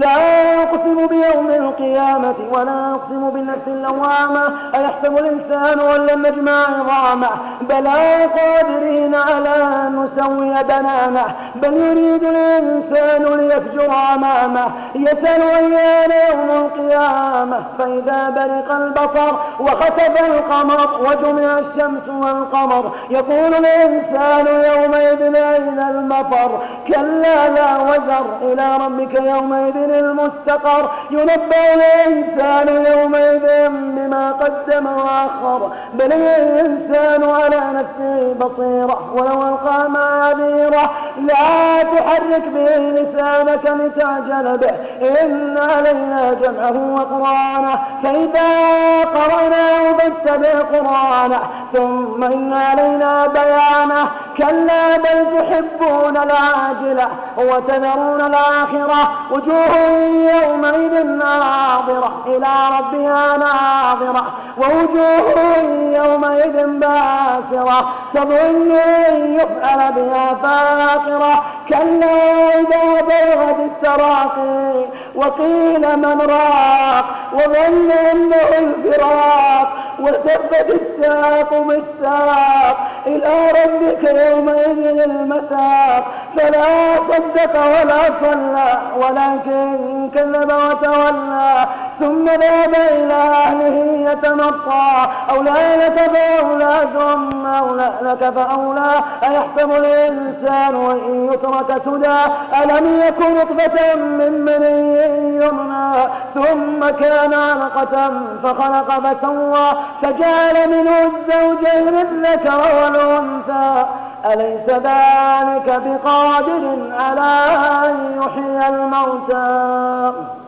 لا أقسم بيوم القيامة ولا أقسم بالنفس اللوامة أيحسب الإنسان أن لن نجمع عظامه بلى قادرين على أن نسوي بنانه بل يريد الإنسان ليفجر أمامه يسأل أيان يوم القيامة فإذا برق البصر وخسف القمر وجمع الشمس والقمر يقول الإنسان يومئذ أين المفر كلا لا وزر إلى ربك يومئذ المستقر ينبأ الإنسان يومئذ بما قدم وأخر بل الإنسان على نفسه بصيرة ولو ألقى معاذيره لا تحرك به لسانك لتعجل به إن علينا جمعه وقرآنه فإذا قرأناه فاتبع قرآنه ثم إن علينا بيانه كلا بل تحبون العاجلة وتذرون الآخرة وجوه يومئذ ناظرة إلى ربها ناظرة ووجوه يومئذ باسرة تظن أن يفعل بها فاقرة كلا إذا بلغت التراقي وقيل من راق وظن أنه الفراق والتفت الساق بالساق إلى ربك يومئذ المساق فلا صدق ولا صلى ولكن كذب وتولى ثم ذهب إلى أهله يتمطى أولى لك فأولى ثم أولى لك فأولى أيحسب الإنسان أن يترك سدى ألم يكن نطفة من مني يمنى ثم كان علقة فخلق فسوى فجعل منه الزوجين الذكر والأنثى أليس ذلك بقادر على أن يحيي الموتى